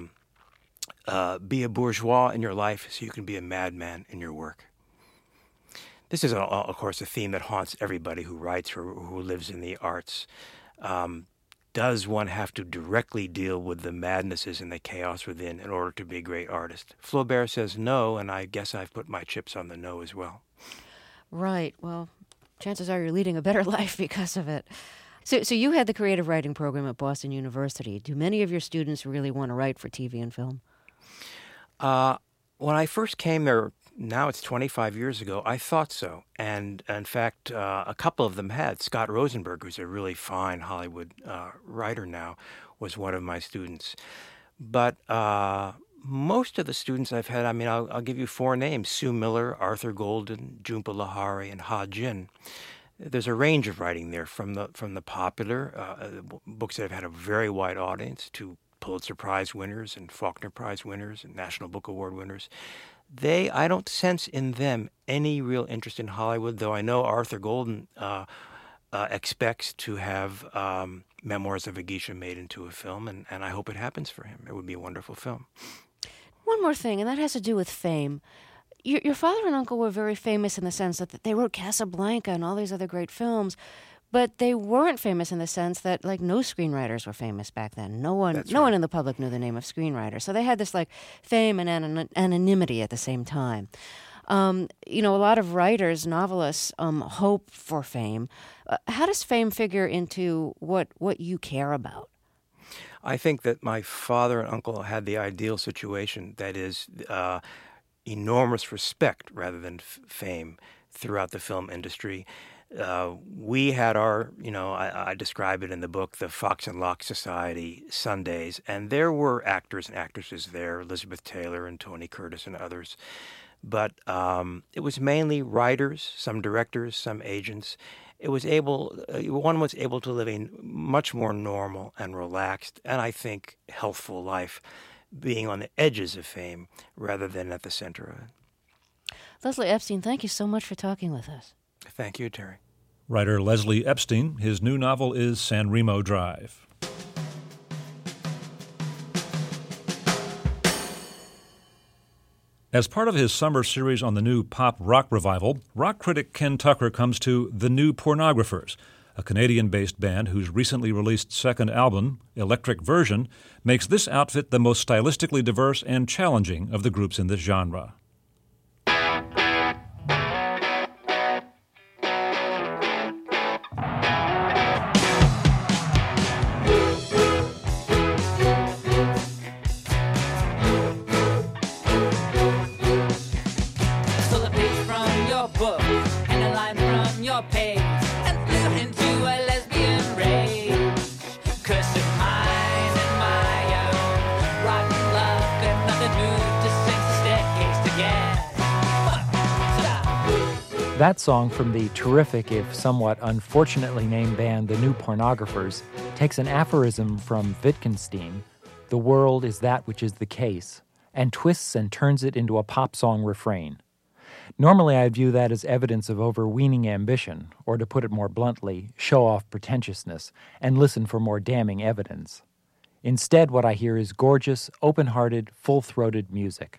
be a bourgeois in your life so you can be a madman in your work. This is, of course, a theme that haunts everybody who writes or who lives in the arts. Does one have to directly deal with the madnesses and the chaos within in order to be a great artist? Flaubert says no, and I guess I've put my chips on the no as well. Right. Well, chances are you're leading a better life because of it. So you had the creative writing program at Boston University. Do many of your students really want to write for TV and film? When I first came there, now it's 25 years ago, I thought so. And in fact, a couple of them had. Scott Rosenberg, who's a really fine Hollywood writer now, was one of my students. But most of the students I've had, I'll give you four names: Sue Miller, Arthur Golden, Jhumpa Lahiri, and Ha Jin. There's a range of writing there, from the popular books that have had a very wide audience to Pulitzer Prize winners and Faulkner Prize winners and National Book Award winners. I don't sense in them any real interest in Hollywood, though I know Arthur Golden expects to have Memoirs of a Geisha made into a film, and I hope it happens for him. It would be a wonderful film. One more thing, and that has to do with fame. Your father and uncle were very famous in the sense that they wrote Casablanca and all these other great films, but they weren't famous in the sense that, no screenwriters were famous back then. No one in the public knew the name of screenwriter. So they had this, fame and anonymity at the same time. A lot of writers, novelists, hope for fame. How does fame figure into what you care about? I think that my father and uncle had the ideal situation, that is, enormous respect rather than fame throughout the film industry. We had our, I describe it in the book, the Fox and Lock Society Sundays, and there were actors and actresses there, Elizabeth Taylor and Tony Curtis and others. But it was mainly writers, some directors, some agents. One was able to live a much more normal and relaxed and, I think, healthful life, being on the edges of fame rather than at the center of it. Leslie Epstein, thank you so much for talking with us. Thank you, Terry. Writer Leslie Epstein. His new novel is San Remo Drive. As part of his summer series on the new pop rock revival, rock critic Ken Tucker comes to The New Pornographers, a Canadian-based band whose recently released second album, Electric Version, makes this outfit the most stylistically diverse and challenging of the groups in this genre. That song from the terrific, if somewhat unfortunately named band The New Pornographers, takes an aphorism from Wittgenstein, "The world is that which is the case," and twists and turns it into a pop song refrain. Normally I'd view that as evidence of overweening ambition, or to put it more bluntly, show-off pretentiousness, and listen for more damning evidence. Instead, what I hear is gorgeous, open-hearted, full-throated music.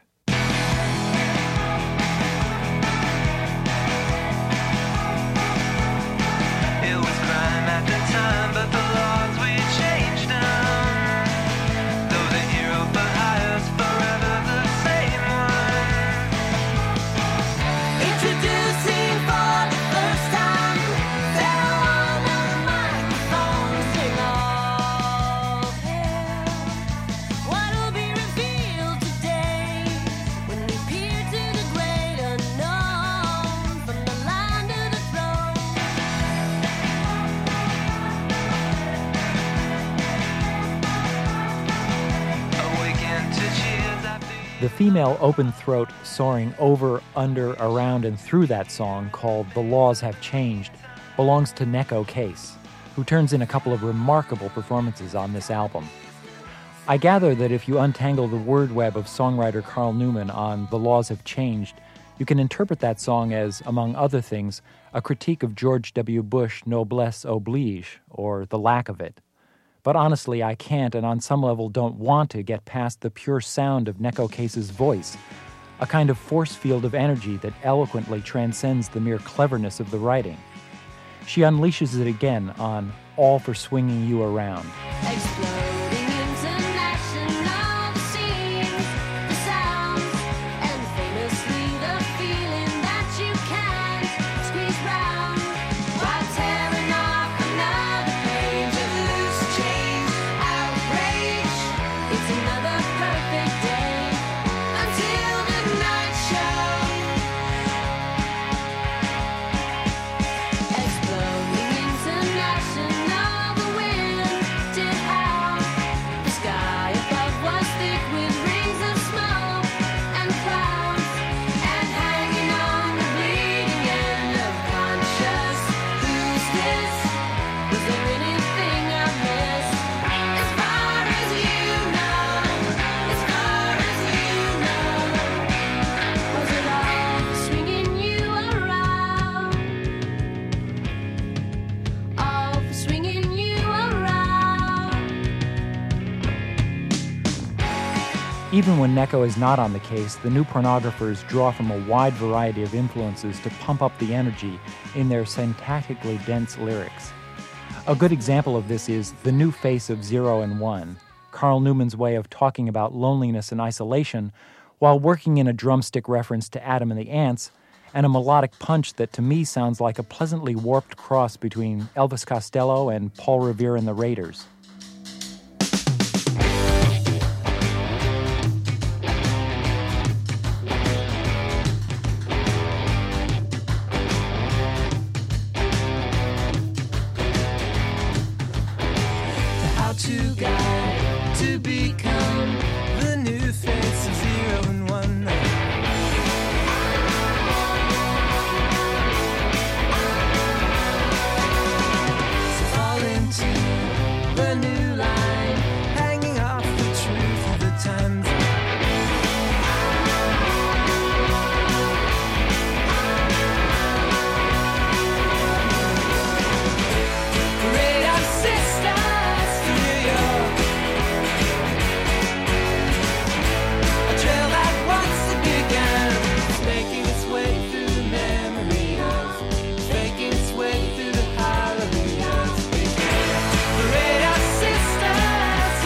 The female open throat soaring over, under, around, and through that song, called "The Laws Have Changed," belongs to Neko Case, who turns in a couple of remarkable performances on this album. I gather that if you untangle the word web of songwriter Carl Newman on "The Laws Have Changed," you can interpret that song as, among other things, a critique of George W. Bush noblesse oblige, or the lack of it. But honestly, I can't, and on some level don't want to, get past the pure sound of Neko Case's voice, a kind of force field of energy that eloquently transcends the mere cleverness of the writing. She unleashes it again on "All for Swinging You Around." Exploding international scenes, the sounds, and famously the feeling that you can't squeeze round, while tearing off another page of loose change outrage. It's another perfect day until the night show. Exploding international, the wind did howl. The sky above was thick with rings of smoke and clouds, and hanging on the bleeding end of conscious. Who's this? Was there anything I missed? As far as you know, as far as you know, was it all swinging you around? All for swinging you around. Even when Neko is not on the case, the New Pornographers draw from a wide variety of influences to pump up the energy in their syntactically dense lyrics. A good example of this is "The New Face of Zero and One," Carl Newman's way of talking about loneliness and isolation while working in a drumstick reference to Adam and the Ants, and a melodic punch that to me sounds like a pleasantly warped cross between Elvis Costello and Paul Revere and the Raiders. How to guide to become the new face of zero and one. So fall into the new line, hanging off the truth of the times. Parade of sisters to New York, a trail that once began, making its way through the memory of, making its way through the hallelujahs. Parade of sisters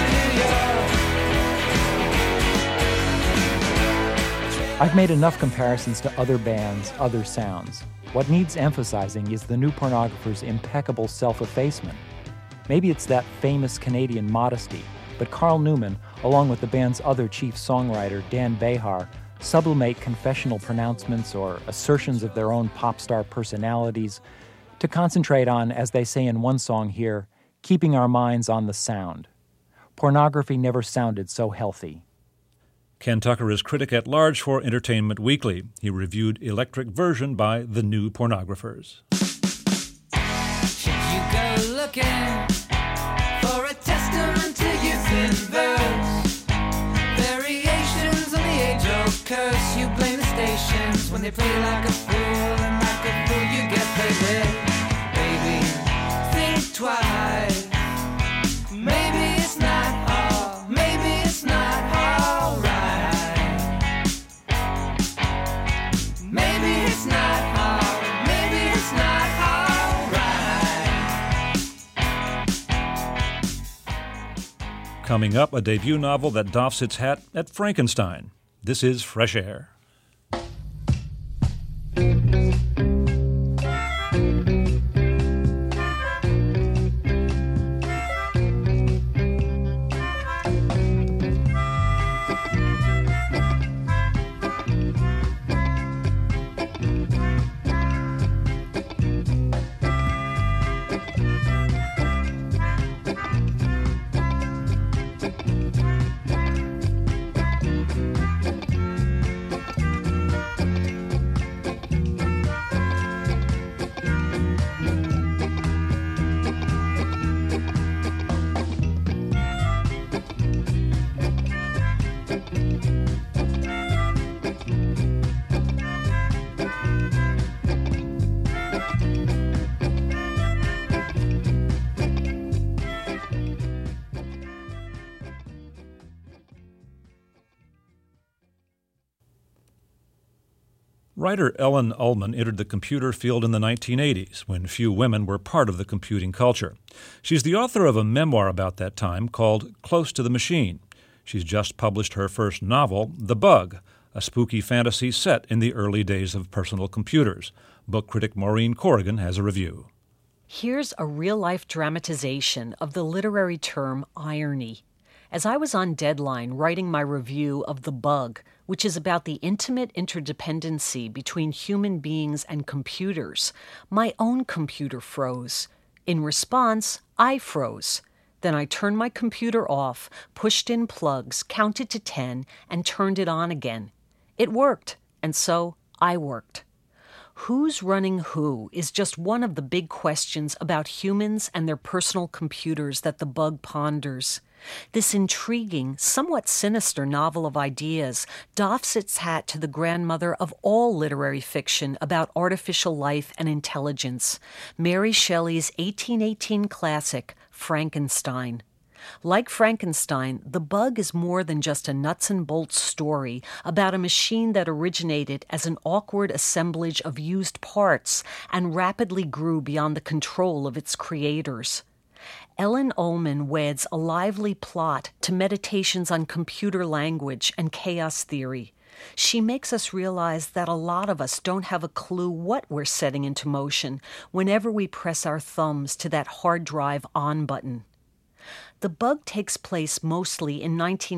to New York. I've made enough comparisons to other bands, other sounds. What needs emphasizing is the New Pornographers' impeccable self-effacement. Maybe it's that famous Canadian modesty, but Carl Newman, along with the band's other chief songwriter, Dan Behar, sublimate confessional pronouncements or assertions of their own pop star personalities to concentrate on, as they say in one song here, keeping our minds on the sound. Pornography never sounded so healthy. Ken Tucker is critic-at-large for Entertainment Weekly. He reviewed Electric Version by The New Pornographers. Should you go looking for a testament to youth in verse? Variations on the age-old curse. You blame the stations when they play like a fool, and like a fool you get played with. Baby, think twice. Maybe it's not all, maybe it's not all right. Maybe it's not all, maybe it's not all right. Coming up, a debut novel that doffs its hat at Frankenstein. This is Fresh Air. Writer Ellen Ullman entered the computer field in the 1980s, when few women were part of the computing culture. She's the author of a memoir about that time called Close to the Machine. She's just published her first novel, The Bug, a spooky fantasy set in the early days of personal computers. Book critic Maureen Corrigan has a review. Here's a real-life dramatization of the literary term irony. As I was on deadline writing my review of The Bug, which is about the intimate interdependency between human beings and computers, my own computer froze. In response, I froze. Then I turned my computer off, pushed in plugs, counted to 10, and turned it on again. It worked, and so I worked. Who's running who is just one of the big questions about humans and their personal computers that The Bug ponders. This intriguing, somewhat sinister novel of ideas doffs its hat to the grandmother of all literary fiction about artificial life and intelligence, Mary Shelley's 1818 classic, Frankenstein. Like Frankenstein, The Bug is more than just a nuts and bolts story about a machine that originated as an awkward assemblage of used parts and rapidly grew beyond the control of its creators. Ellen Ullman weds a lively plot to meditations on computer language and chaos theory. She makes us realize that a lot of us don't have a clue what we're setting into motion whenever we press our thumbs to that hard drive on button. The Bug takes place mostly in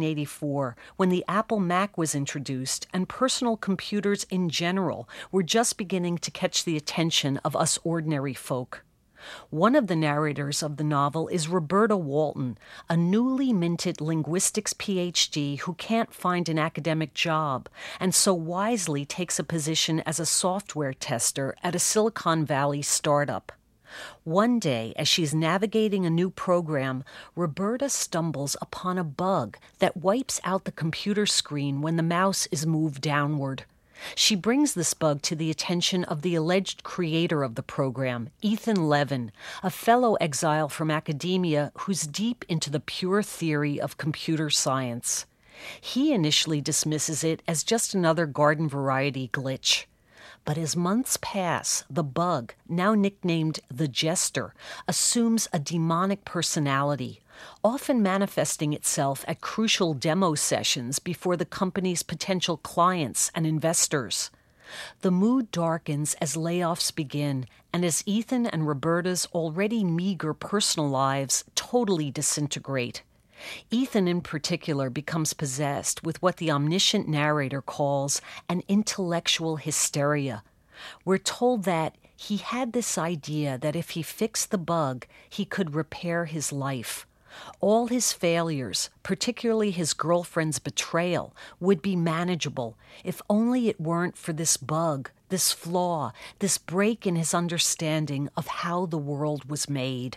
1984, when the Apple Mac was introduced and personal computers in general were just beginning to catch the attention of us ordinary folk. One of the narrators of the novel is Roberta Walton, a newly minted linguistics PhD who can't find an academic job and so wisely takes a position as a software tester at a Silicon Valley startup. One day, as she's navigating a new program, Roberta stumbles upon a bug that wipes out the computer screen when the mouse is moved downward. She brings this bug to the attention of the alleged creator of the program, Ethan Levin, a fellow exile from academia who's deep into the pure theory of computer science. He initially dismisses it as just another garden variety glitch. But as months pass, the bug, now nicknamed the Jester, assumes a demonic personality, often manifesting itself at crucial demo sessions before the company's potential clients and investors. The mood darkens as layoffs begin, and as Ethan and Roberta's already meager personal lives totally disintegrate. Ethan in particular becomes possessed with what the omniscient narrator calls an intellectual hysteria. We're told that he had this idea that if he fixed the bug, he could repair his life. All his failures, particularly his girlfriend's betrayal, would be manageable if only it weren't for this bug, this flaw, this break in his understanding of how the world was made.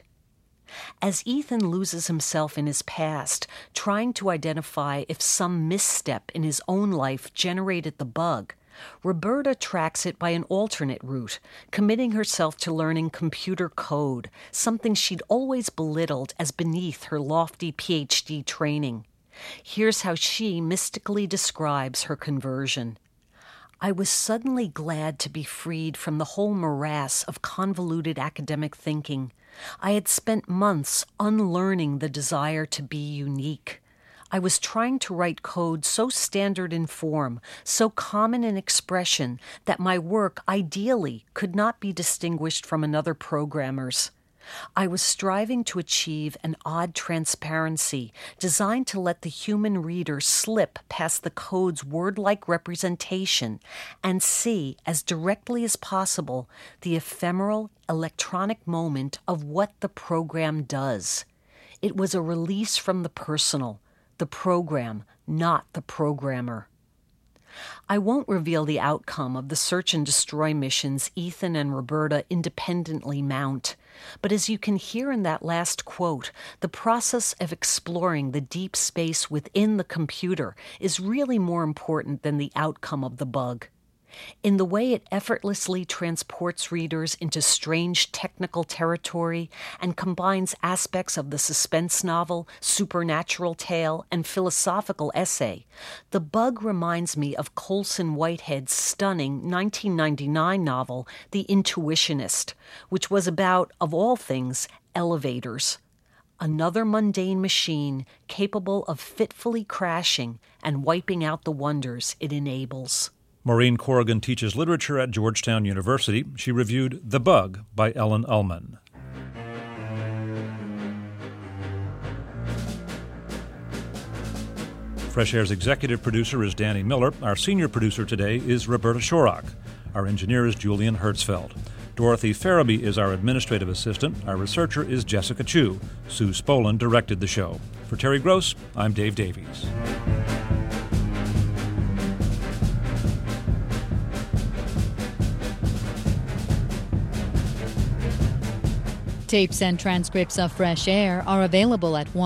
As Ethan loses himself in his past, trying to identify if some misstep in his own life generated the bug, Roberta tracks it by an alternate route, committing herself to learning computer code, something she'd always belittled as beneath her lofty PhD training. Here's how she mystically describes her conversion. I was suddenly glad to be freed from the whole morass of convoluted academic thinking. I had spent months unlearning the desire to be unique. I was trying to write code so standard in form, so common in expression, that my work ideally could not be distinguished from another programmer's. I was striving to achieve an odd transparency designed to let the human reader slip past the code's word-like representation and see, as directly as possible, the ephemeral, electronic moment of what the program does. It was a release from the personal, the program, not the programmer. I won't reveal the outcome of the search and destroy missions Ethan and Roberta independently mount, but as you can hear in that last quote, the process of exploring the deep space within the computer is really more important than the outcome of the bug. In the way it effortlessly transports readers into strange technical territory and combines aspects of the suspense novel, supernatural tale, and philosophical essay, the bug reminds me of Colson Whitehead's stunning 1999 novel, The Intuitionist, which was about, of all things, elevators. Another mundane machine capable of fitfully crashing and wiping out the wonders it enables. Maureen Corrigan teaches literature at Georgetown University. She reviewed The Bug by Ellen Ullman. Fresh Air's executive producer is Danny Miller. Our senior producer today is Roberta Shorrock. Our engineer is Julian Hertzfeld. Dorothy Farabee is our administrative assistant. Our researcher is Jessica Chu. Sue Spolin directed the show. For Terry Gross, I'm Dave Davies. Tapes and transcripts of Fresh Air are available at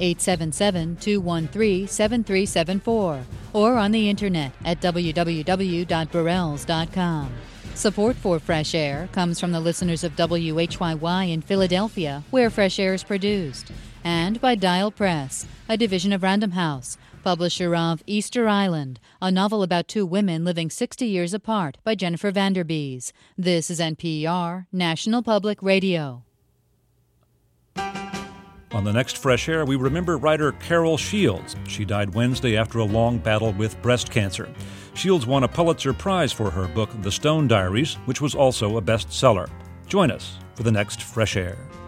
1-877-213-7374 or on the internet at www.burrells.com. Support for Fresh Air comes from the listeners of WHYY in Philadelphia, where Fresh Air is produced, and by Dial Press, a division of Random House, publisher of Easter Island, a novel about two women living 60 years apart by Jennifer Vanderbees. This is NPR, National Public Radio. On the next Fresh Air, we remember writer Carol Shields. She died Wednesday after a long battle with breast cancer. Shields won a Pulitzer Prize for her book, The Stone Diaries, which was also a bestseller. Join us for the next Fresh Air.